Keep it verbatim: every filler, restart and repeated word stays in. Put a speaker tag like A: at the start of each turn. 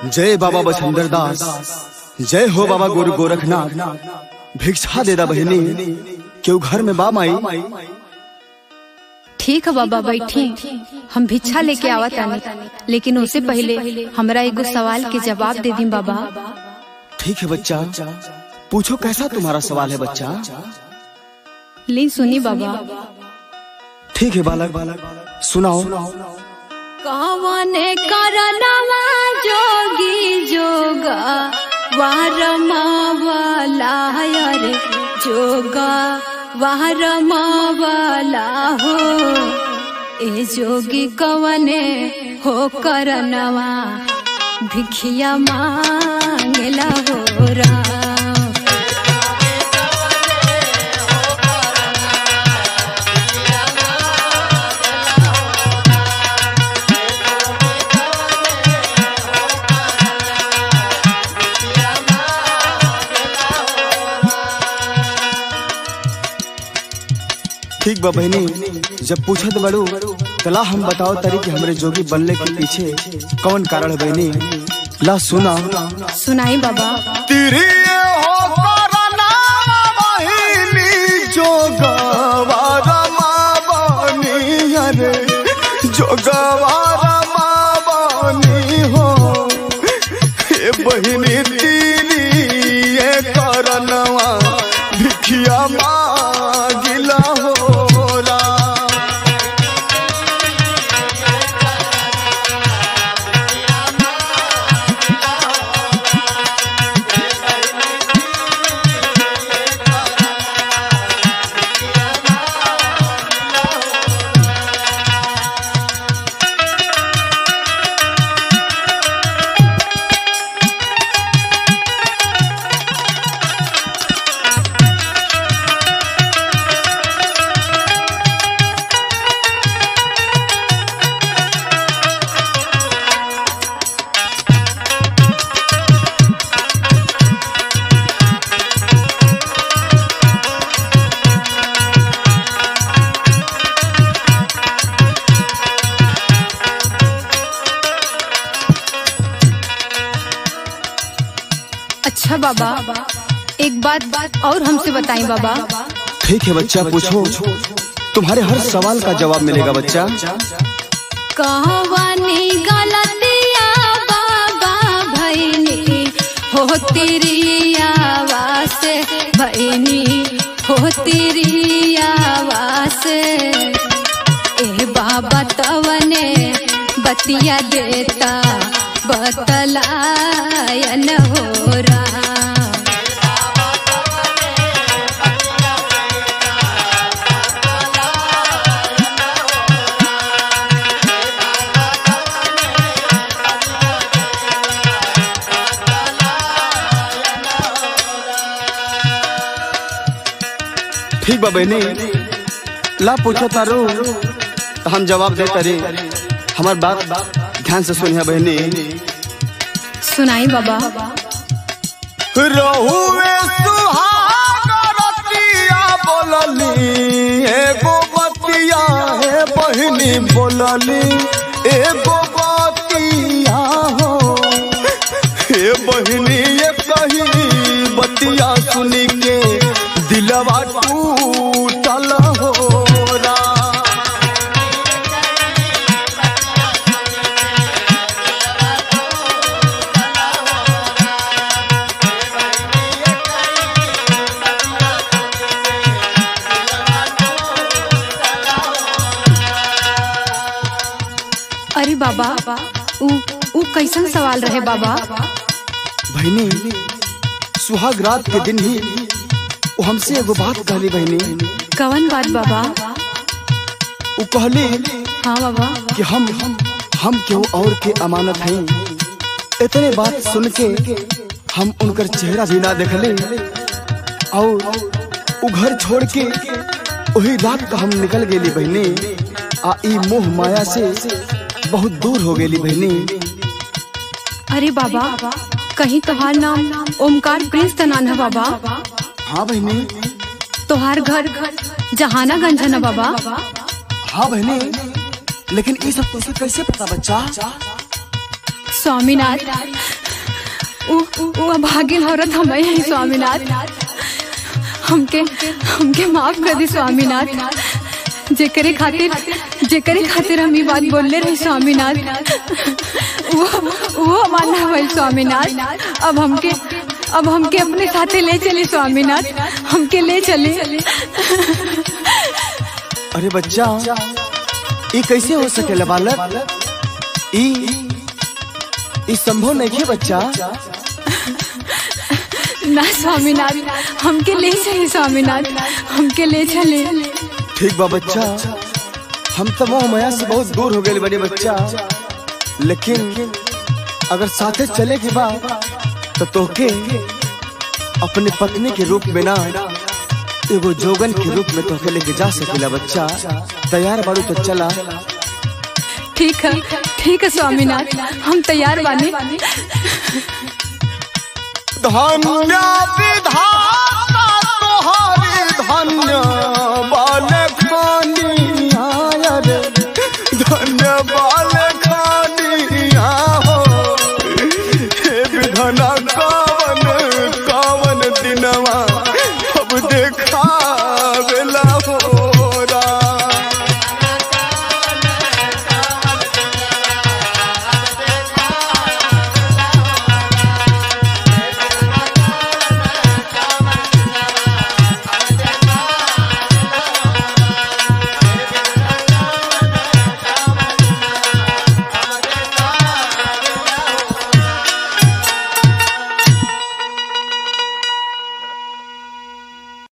A: जय बाबा बछंदर दास, जय हो बाबा गुरु गोरखनाथ। भिक्षा दे दा बहनी, क्यों घर में बा माई?
B: ठीक है बाबा बैठी, हम भिक्षा लेके आवत आनी, लेकिन उससे पहले हमरा एगो सवाल के जवाब दे दी बाबा।
A: ठीक है बच्चा, पूछो कैसा तुम्हारा सवाल है बच्चा?
B: ली सुनी बाबा।
A: ठीक है बालक, सुनाओ।
B: कवने करनवा जोगी जोगा वारमावला रे, जोगा वारमावला हो। ए जोगी कवने हो करनवा भिखिया मांगला हो राम।
A: ठीक बा बहनी, जब पूछत बड़ू तला हम बताओ तरी कि हमरे जोगी बनने के पीछे कौन कारण है बहनी? ला सुना।
B: सुनाई बाबा।
A: तेरी हो करना बहनी जोगवारा मावनी, अरे जोगवारा मावनी हो। ए बहनी तेरी ये करनवा भिखिया मांगिला हो।
B: अच्छा बाबा, एक बात बात और हमसे बताएं बाबा।
A: ठीक है बच्चा, पूछो, तुम्हारे हर सवाल का जवाब मिलेगा बच्चा।
B: कहवानी गलतिया बाबा भैनी हो तेरी आवाज़, भैनी हो तेरी आवाज़। ए बाबा तवने बतिया देता बतलायन हो रहा।
A: ठीक बा बहनी, ला पूछो तारू तो हम जवाब दे तारे। हमार बात ध्यान से सुनिया बहनी।
B: सुनाई बाबा।
A: रहुए सुहागरतिया बोलली, एगो बतिया है बहनी बोलली, एगो बतिया हो। हे बहनी ये कही बतिया सुनी के दिलवा टूटल हो।
B: अरे बाबा, उ उ कैसन सवाल रहे बाबा?
A: बहनी, सुहाग रात के दिन ही वो हमसे एगो बात कहली बहनी।
B: कवन बात बाबा?
A: वो कहली
B: हाँ बाबा
A: कि हम हम क्यों और के अमानत हैं। इतने बात सुन के हम उनकर चेहरा भी ना देखले और वो घर छोड़ के वही रात का हम निकल गेली बहनी। आ ई मोह माया से बहुत दूर हो गेली बहनी।
B: अरे बाबा, कहीं तोहार नाम ओमकार प्रिंस त नाम है बाबा?
A: हाँ बहनी।
B: तोहार घर जहानागंज है ना बाबा?
A: हाँ बहनी, लेकिन ये सब तुझे कैसे पता बच्चा?
B: स्वामीनाथ वो भागिन औरत हम है स्वामीनाथ। हमके हमके माफ कर दी स्वामीनाथ। जेकरे खातिर जेकरे खातिर हम ये बात बोलले रहे स्वामीनाथ, वो वो माना भाई स्वामीनाथ। अब हमके अब हमके अपने साथे ले चले स्वामीनाथ, हमके ले चले।
A: अरे बच्चा, ये कैसे हो सकेला बालक? ई ई संभव नहीं है बच्चा।
B: ना स्वामीनाथ, हमके ले चले स्वामीनाथ, हमके ले चले।
A: ठीक बा बच्चा, हम तो मोह माया से बहुत दूर हो गए बड़े बच्चा, लेकिन अगर साथे चले के बाद तो तोके अपने पत्नी के रूप में ना एगो जोगन के रूप में तोके लेके जा सकेला बच्चा। तैयार बारू तो चला।
B: ठीक है ठीक है स्वामीनाथ, हम तैयार बानी।
A: धन्य विधाता तोहारी धन्य बाल